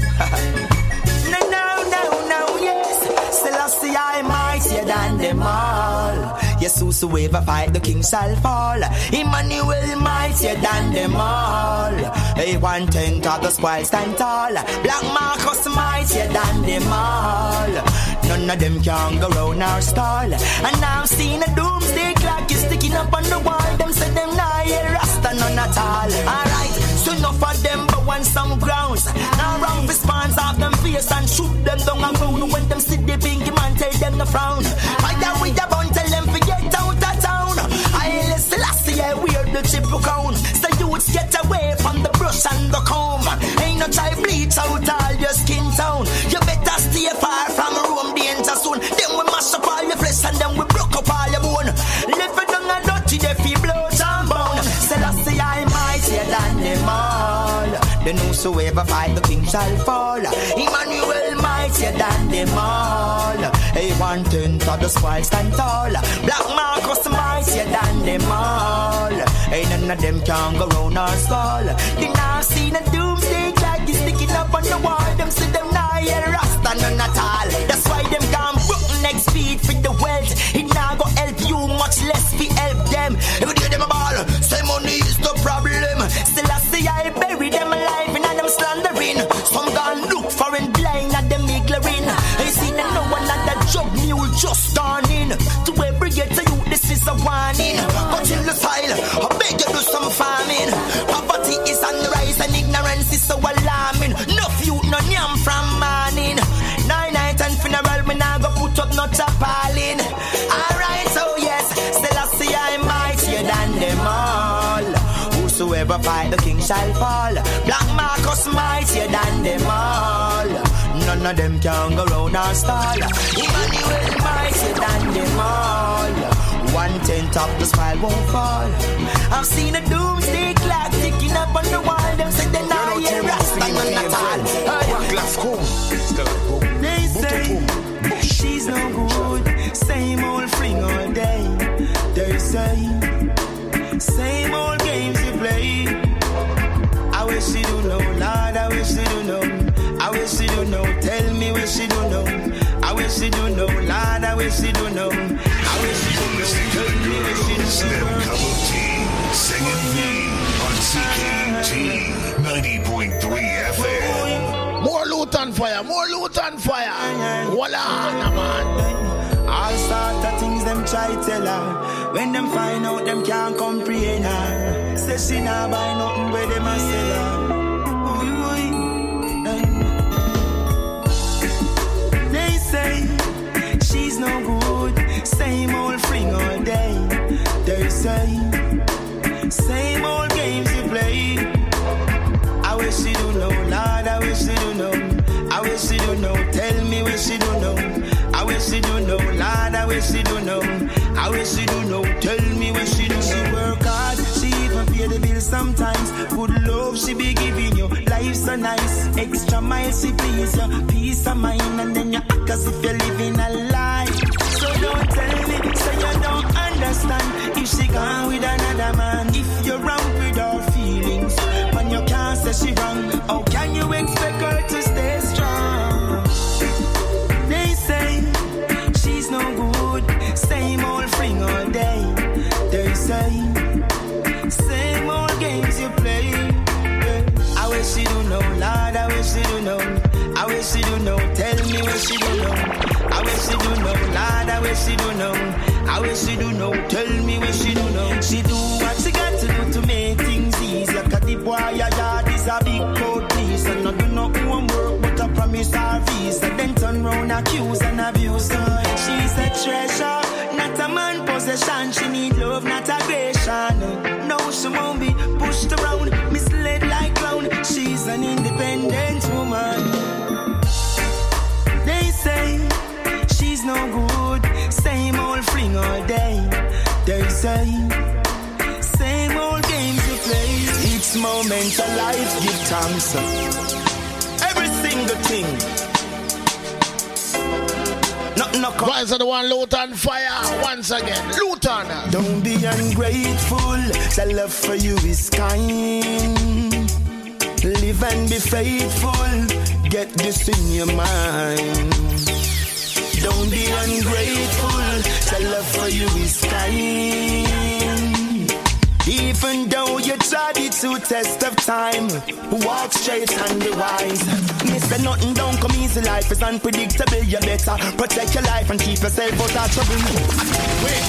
No, yes. Selassie I'm mightier than them all. Yes, whosoever fight the king shall fall. Emmanuel mightier than them all. Hey, 1/10 of the spoil stand tall. Black Marcus mightier than them all. None of them can go round our stall. And now I'm seeing a doomsday clock is sticking up on the wall. Them say them nah hear Rasta none at all. Alright, so enough of them but want some grounds. Now wrong response of them face and shoot them down and round. When them see the pinky man tell them to frown. Fire with the bun tell them to get out of town. I listen last year wear the triple crown. So youths get away from the brush and the comb. Ain't no try bleach out all your skin tone. You better stay far from Rome danger soon. Then we mash up all your flesh and then we broke up all your bone. Live it down and dirty the fee blow and bone. Selassie I'm mightier than them all. Then whosoever fight the king shall fall. Emmanuel mightier than them all. Hey, 1/10 of the spoil stand tall. Black Marcus mightier than them all. Hey, none of them can go round our skull. Then I've seen a doomsday clock is sticking up on the wall. Them say them nah hear Rasta none at all. That's why them can't brook next speed for the wealth. It nah go help you much less fi help them. If you give them a ball, say money is the problem. Still I see I bury them alive and them slandering. Some gone look for and blind at them ignoring. I see them no one at that job mule just dawning. To every get to you this is a warning. But in the style, I beg you do some farming. Poverty is on the rise and ignorance is so alarming. No few, no yam from morning. 9 night and funeral, me now go put up no chapaling. Alright, so yes, still I see I'm mightier than them all. Whosoever fight the king shall fall. Black Marcus mightier than them all. None of them can go round our stall. Emmanuel mightier than them all. 1/10 of the smile won't fall. I've seen a doomsday clock ticking up on the wall. Them say they not hear Rasta none at all. They say she's no good. Same old fling all day. They say same old games you play. I wish you do know, Lord. I wish you do know. I wish you do know. Tell me wish you do know. I wish you do know, Lord. I wish you do know. I wish you do know. Tell me wish you do know. Cup of tea, singing me on CKT 90.3 FM. More Luton Fire, more Luton Fire. Voila, man. All sort of things them try tell her. When them find out them can't comprehend her. Say she nah buy nothing where them a sell her. They say she's no good. Same old fling all day. They say same old games you play. I wish you do know, Lord. I wish you do know. I wish wish she do know. I wish she do know. Tell me what she do. She work hard, she even pay the bill sometimes. Good love she be giving you. Life so nice, extra miles she please you. Peace of mind and then you act as if you're living a lie. So don't tell me, so you don't understand. If she gone with another man, if you're wrong with her feelings, when you can't say she wrong, how can you expect her to stay strong? They say she's no good, same old thing all day. They say same old games you play. I wish she do know, Lord, I wish she do know. I wish she do know, tell me what she do know. I wish she do know, Lord, I wish she do know. I wish she do know, tell me what she do know. She do what she got to do to make things easy. Like a deep wire yard is a big cold piece. And not do no homework, but I promise her visa. Then turn round, accuse and abuse her. She's a treasure, not a man possession. She need love, not aggression. No, she won't be pushed around, misled like clown. She's an independent woman. They say she's no good, same old fling all day. They say same old games you play. Each moment of life give thanks. Every single thing. No, Rise of the one, Luton fire once again. Luton. Don't be ungrateful. The love for you is kind. Live and be faithful. Get this in your mind. Don't be ungrateful. The love for you is kind. Even though you tried it to test of time, walk straight and be wise. Mister nothing don't come easy. Life is unpredictable. You better protect your life and keep yourself out of trouble. Wait,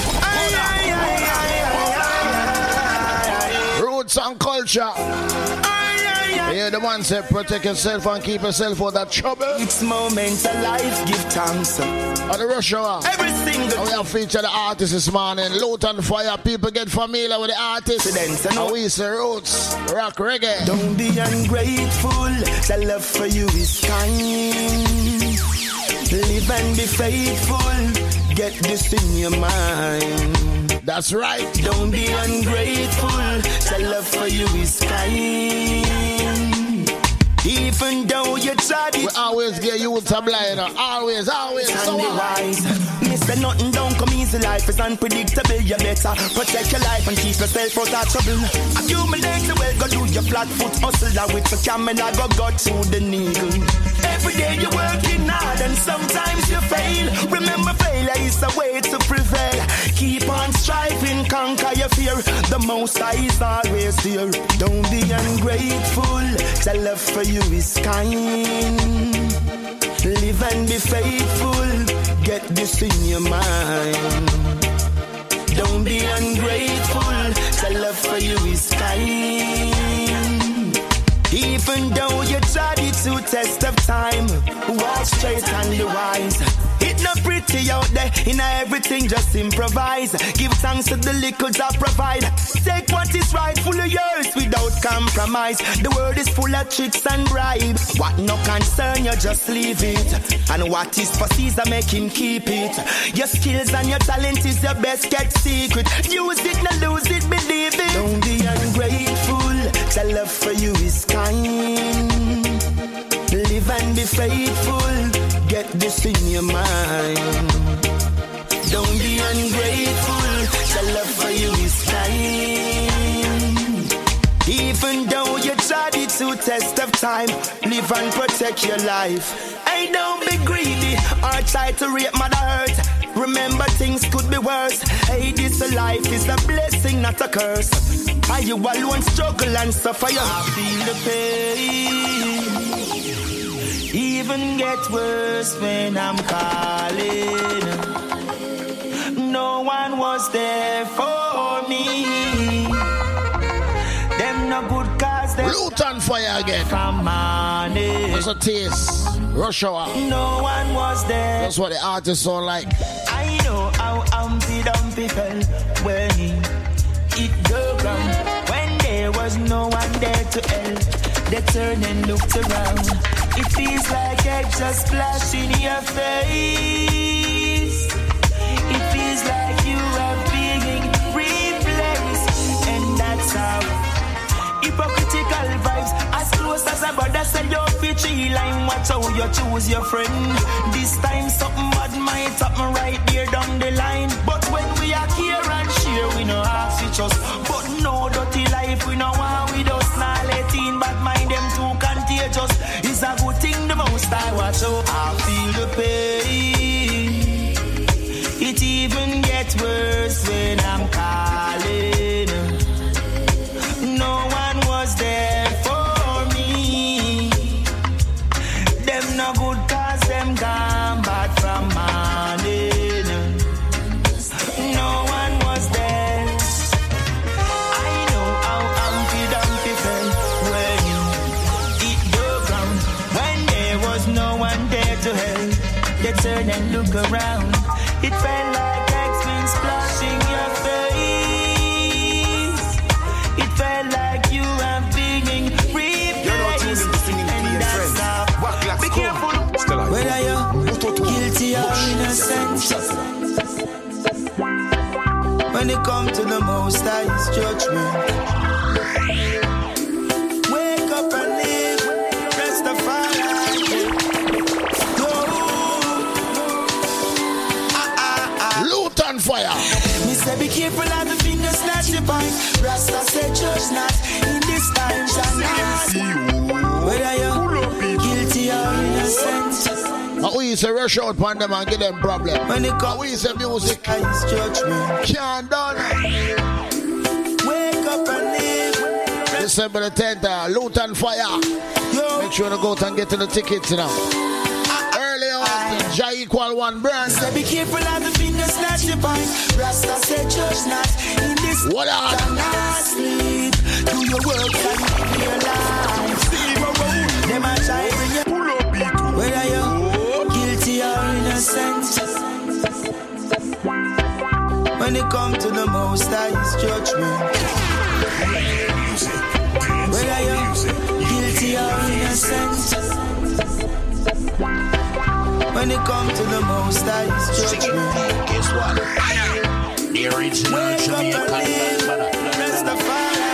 roots and culture. Yeah, the man said protect yourself and keep yourself out of trouble. Each moment of life give thanks. On the rush hour, every single we have featured the artist this morning. Luton fire. People get familiar with the artist. And we say roots, rock, reggae. Don't be ungrateful. The love for you is kind. Live and be faithful. Get this in your mind. That's right. Don't be ungrateful. The love for you is kind. Even though you tried it, we always get you to blind. Always. So wise. Mister nothing don't come easy. Life is unpredictable. You better protect your life and keep yourself out of trouble. Accumulate the well, go do your flat foot hustle. With the camera, go through the needle. Every day you're working hard and sometimes you fail. Remember, failure is a way to prevail. Keep on striving, conquer your fear. The Most High is always there. Don't be ungrateful. The love for you is kind. Live and be faithful. Get this in your mind. Don't be ungrateful. The love for you is kind. Even though you tried it to test of time, walk straight and be wise. It not pretty out there, in everything just improvise. Give thanks to the little that provide. Take what is rightfully yours without compromise. The world is full of tricks and bribes. What no concern you, just leave it. And what is for Caesar, make him keep it. Your skills and your talent is your best kept secret. Use it, not lose it, believe it. Don't be ungrateful. The love for you is kind. Live and be faithful. Get this in your mind. Don't be ungrateful. The love for you is kind. Even though you tried it to test of time, live and protect your life. Hey, don't be greedy or try to rape mother hurt. Remember things could be worse. Hey, this life is a blessing, not a curse. Are you alone struggle and suffer? You feel the pain. Even get worse when I'm calling. No one was there for me. Them no good cause them Luton fire again. Come on. That's a taste. Rush hour. No one was there. That's what the artists sound like. I know how Humpty Dumpty fell when it go wrong. When there was no one there to help, they turned and looked around. It feels like egg just splash in your face. It like you are being replaced, and that's how hypocritical vibes. As close as a brother, say you're bitchy line. Watch how you choose your friend. This time something bad might happen right there down the line. But when we are here and share, we know half each us. But no dirty life, we know how we just not let in. Bad mind them too contagious. It's a good thing the most I watch out. I feel the pain. It even gets worse when I'm calling. No one was there for me. Them no good cause them gone bad from morning. No one was there. I know how Humpty Dumpty felt when it the ground. When there was no one there to help, they turn and look around. It felt like X-Men splashing your face. It felt like you are being replaced. And that's how. Be careful. Whether you're guilty or innocent. When it comes to the Most High's judgment. Wake up and live. Rastafari. Luton fire. Me say be careful of the fingers that you point. Rasta say judge not in this time shall not. Whether you're guilty or innocent. We used to rush out on them and give them problem. When it comes we used to music judgment can't done. Wake up and live. December the 10th, Luton fire. Yo. Make sure to go out and get to the tickets now. Early on, J equal 1 brand. So be careful of the fingers that you point. Rasta say judge not in this. What up? Not sleep. Do your work and live your life. Them a try bring you pull up it. Whether you're guilty or innocent. When it comes to the Most High's judgment. Whether you're guilty or innocent. When it comes to the Most High's judgment. Guess what? The original Jamaican Rastafari.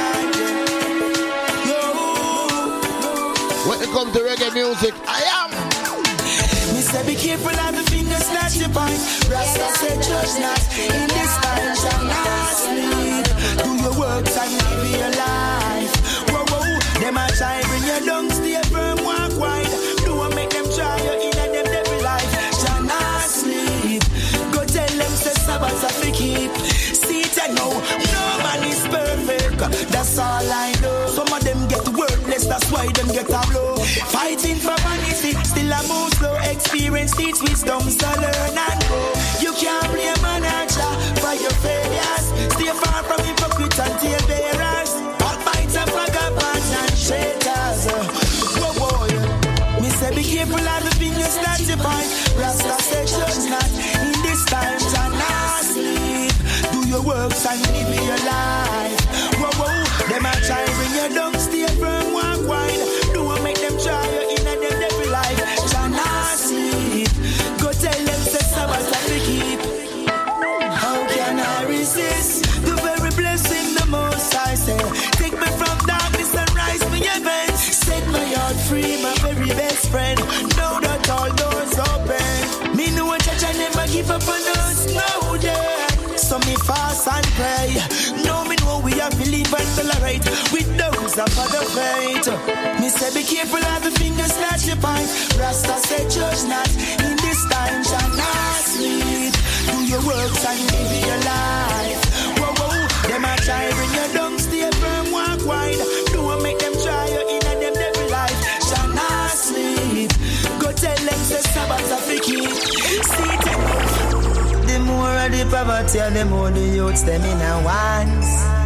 When it comes to reggae music, I am. Me say be careful of the fingers that you point. Rasta say judge not in this time shall not sleep. Do your works and live your life. Whoa, whoa, them a try bring you down, stay firm, walk wide. Do I make them try you in a them devil life. Shall not sleep. Go tell them say Sabbath have to keep. See it and know, no man is perfect. That's all I know. Some of them get worthless, that's why them get a blow. Fighting for vanity, still a move slow. Experience teach wisdom, so learn and go. You can't blame manager for your failures. Stay far from hypocrites and tailbearers. Backbiters, vagabonds and traitors. Whoa, whoa, yeah. Me say be careful of the fingers that you point. Rasta say judge not in this time shall not sleep. Do your works and live your life. Whoa, whoa, them a try bring you down, stay firm, walk wide. Do I make them try you in a them devil life. Shall not sleep. Go tell them say Sabbath have to keep. How can I resist the very blessing the Most High say? Take me from darkness and rise me heaven. Set my heart free, my very best friend. Know that all doors open. Me know a church I never give up on us. No day. So me fast and pray. No me know we have believe and tolerate with those that for the faith. Me say be careful of the fingers that you point. Rasta say judge not in this time shall not sleep. Do your works and live your life. Whoa, whoa, them a try bring you down, stay firm, walk wide. Do I make them try you in a them devil life. Shall not sleep. Go tell them say Sabbath have to keep. See them. The more of the poverty and the more the youths them in a ones.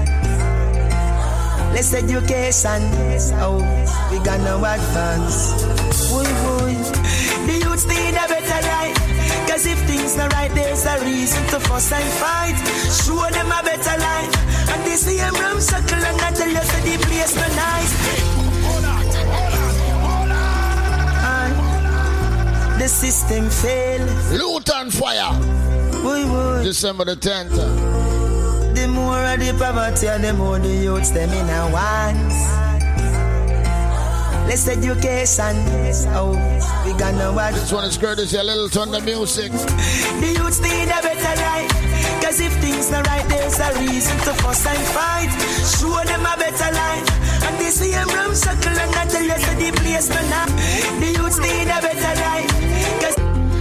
Less education, oh, we got no advance. Boy, boy, the youths need a better life. Cause if things are right, there's a reason to fuss and fight. Show them a better life. And they see them rum circle and I tell you so the place no nice. The system fail. Luton fire. December the 10th. The more of the poverty, the more the youths them in a wants. Less education. Oh, we gonna watch. This one is courtesy a little Thunder music. The youths need a better life. Cause if things not right, there's a reason to fuss and fight. Show them a better life. And they see them rum circle and not tell us the place to now. The youths need a better life. Cause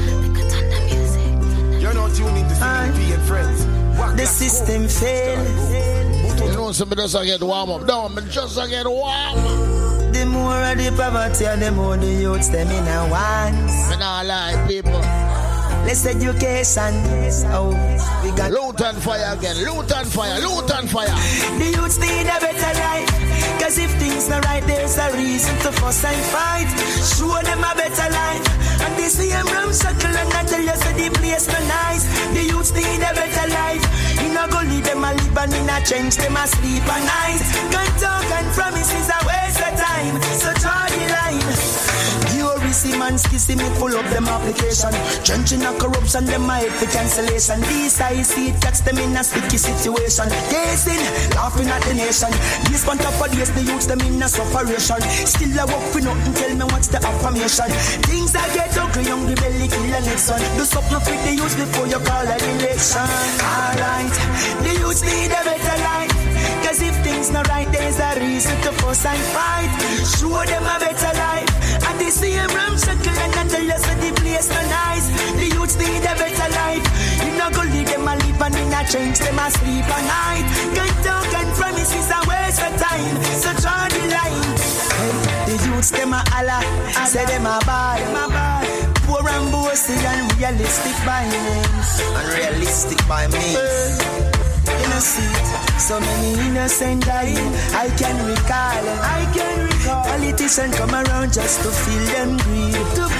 you're not tuning to CP and friends. The system failed. You know, somebody just get warm up. No, but just get warm up. The more of the poverty, the more the youths them in a wants. Me not lie, people. Less education. Oh, we got loot and fire again. Loot and fire. Loot and fire. The youths need a better life. Cause if things not right, there's a reason to fuss and fight. Show them a better life. And they see them rum circle and not tell us the place no nice. The youths need a better life. You know go leave them a live and in a change them a sleep at night. Can't talk and promises a waste of time. So draw the line. You receive man skissy me full up them application. Trenching a corruption them my head for cancellation. These I see it catch them in a sticky situation. Gazing, laughing at the nation. This one top of days the youths them in a sufferation. Still I work for nothing, tell me what's the affirmation. Things I get ugly, young the belly kill the next one. Do something for the youths before you call an election. Alright, the youths need a better life. Cause if things not right, there's a reason to fuss and fight. Show them a better life. And they see them rum circle and not tell us that the place no nice. The youths need a better life. You know go leave them a live and in a change them a sleep at night. Can't talk and promises a waste of time. So draw the line. Hey, the youths them a holla, say them a bad. Poor and bossy and realistic by names. Unrealistic by means. Innocent, so many innocent dying. I can recall. Politicians come around just to feel them greed.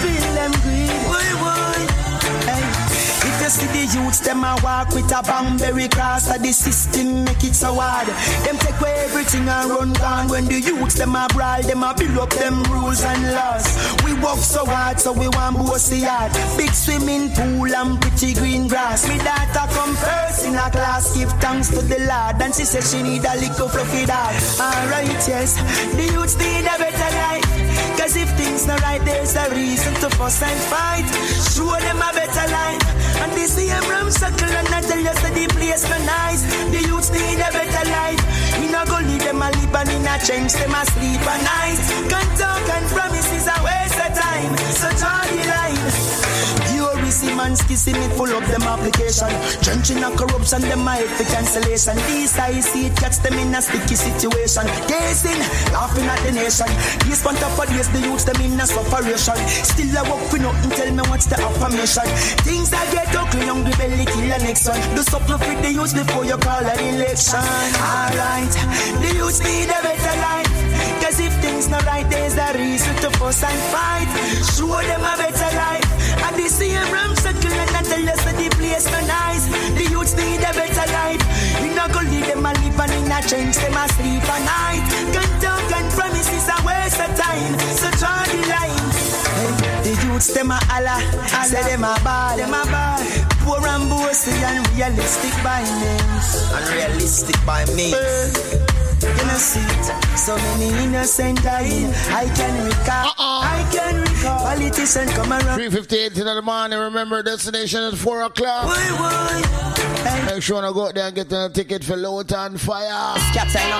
Hey. If you see the youths, them a walk with a Bangberry cross. The system make it so hard. Them take away everything and run down. When the youths, them a brawl, them a build up them rules and laws. We work so hard, so we want bossy yard. Big swimming pool and pretty green grass. Me daughter come first in a class, give thanks to the Lord. And she says she need a little fluffy dog. Alright, yes, the youths need a better life. Cause if things not right, there's a reason to fuss and fight. Show them a better life. And they see them rum circle and not tell us that the place no nice. The youths need a better life. You know go leave them a live and in a change them a sleep at night. Can't talk and promises a waste of time. So draw the line. You receive man skissing it full of them application. Trenching a corruption them my head for cancellation. These I see it catch them in a sticky situation. Gazing, laughing at the nation. This one top of days the youths them in a sufferation. Still I work for nothing, tell me what's the affirmation. Things I get ugly, young the belly kill the next one. Do something for the youths before you call an election. Alright, the youths need a better life. Cause if things not right, there's a reason to fuss and fight. Show them a better life. And they see them rum circle and not tell us that the place no nice. The youths need a better life. You know go leave them a live and in a change them a sleep at night. Can't talk and promises a waste of time. So draw the line. Hey, the youths them a holla, say them a bad. Poor and bossy and realistic by names. Unrealistic by means. Innocent, so many innocent dying. I can recall. Politicians come around. 3:58 in the morning. Remember, destination at 4 o'clock. Hey. Make sure to go out there and get a ticket for Loot and Fire. Captain,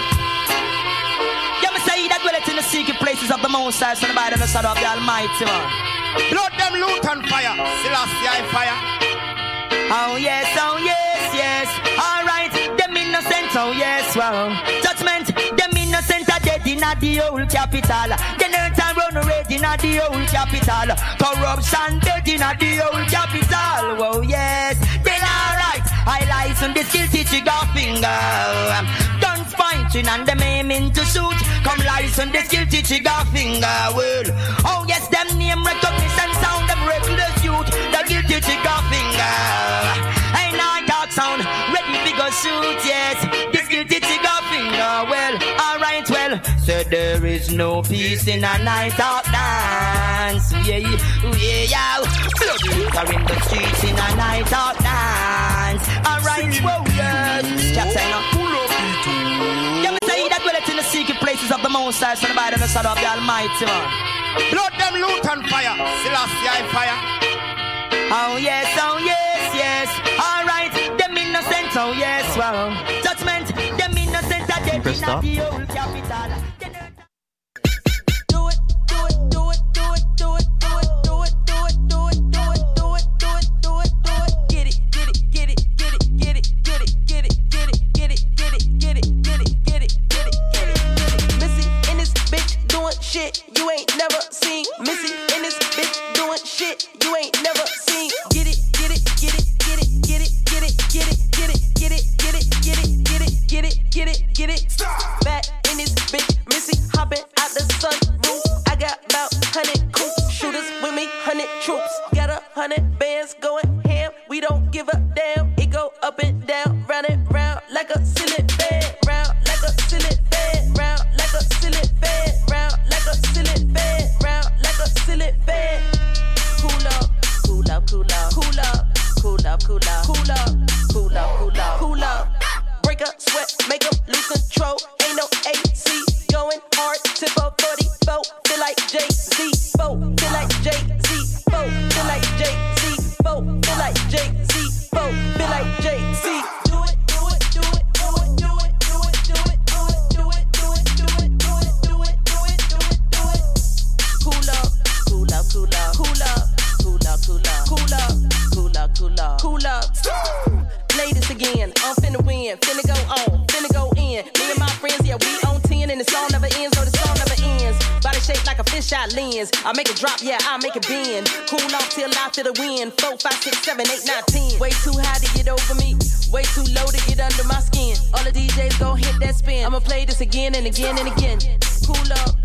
you must say that dwelleth in the secret places of the Most High, and abide in the shadow of the Almighty, man. Blood them Loot and Fire. Selassie fire. Oh yes, yes. Alright, them innocent, oh yes, wow. Judgment, them innocent are dead in the old capital. The earth and run red in the old capital. Corruption dead in the old capital. Oh yes, then alright. I license the guilty trigger finger. Guns pointing and them aiming to shoot. Come license the guilty trigger finger. Well, oh yes, them name recognition sound them reckless youth. The guilty trigger finger. Ain't no dark sound, ready to go shoot, yes. This guilty trigger finger, well, alright, well. So there is no peace in a night of dance. Yeah. Blood are in the streets in a night of dance. lines. Alright, whoa, yes. Captain, you ever say that dwelleth in the secret places of the Most High, so the body and the shadow of the Almighty, man. Blood them loot and fire, Selassie fire. Oh yes, yes. Alright, them innocent, oh yes, wow. Judgment, them innocent, that they did not the old capital. Shit you ain't never seen. Missy in this bitch doing shit you ain't never seen. Get it, get it, get it, get it, get it, get it, get it, get it, get it, get it, get it, get it, get it, get it, get it. Back in this bitch, Missy hopping out the sunroof. I got about 100 coops, shooters with me, 100 troops. Got 100 bands going ham. We don't give a damn. It go up and down, round and round like a ceiling fan. Round like a ceiling fan. Round like a ceiling fan. Round like a ceiling fan. Round like a ceiling fan. Cool up, cool up, cool up, cool up, cool up, cool up, cool up, cool up, cool up, cool up. Break up, sweat, make them lose control. Ain't no AC going hard. Tip up 44, feel like Jay-Z. Feel like Jay-Z. Feel like Jay-Z. Feel like Jay-Z. Feel like Jay-Z. Do it, do it, do it, do it, do it, do it, do it, do it, do it, do it, do it, do it, do it, do it, do it, do it. Cool up, cool up, cool up, cool up, cool up, cool up, cool up, cool up, cool up, cool up. Play this again, I'm finna win, finna go on, finna go in. Me and my friends, yeah, we on 10 and the song never ends, no, the song never ends. Body shaped like a fisheye lens. I make it drop, yeah, I make it bend. Cool off till I feel the wind. 4, 5, 6, 7, 8, 9, 10. Way too high to get over me. Way too low to get under my skin. All the DJs gon' hit that spin. I'ma play this again and again and again. Cool up,